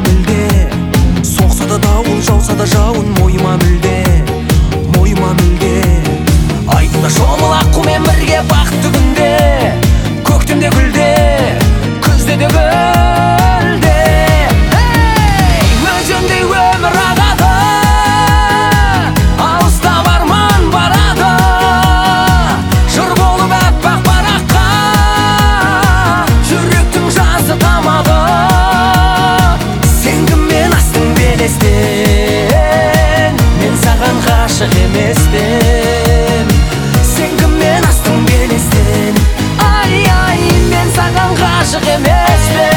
мүлде. Соқса да дауыл, жауса да жауын, мойыма мүлде, мойыма мүлде. Айдында шомыл аққумен бірге бақытты күнде, көктемде гүлде, күзде де гүлде. Өзендей өмір ағады, алыста барман барады, жыр болып аппақ параққа, жүректің жазы тамады. Сен кіммен астың белестен, мен саған ғашық емеспін. Сен кіммен астың белестен, ай, ай, мен саған ғашық емеспін.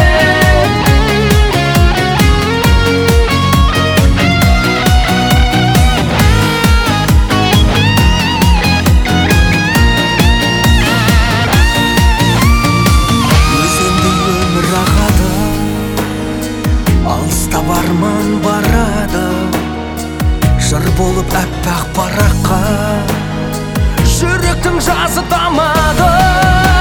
Алыста барман барады, жыр болып аппақ параққа, жүректің жазы тамады.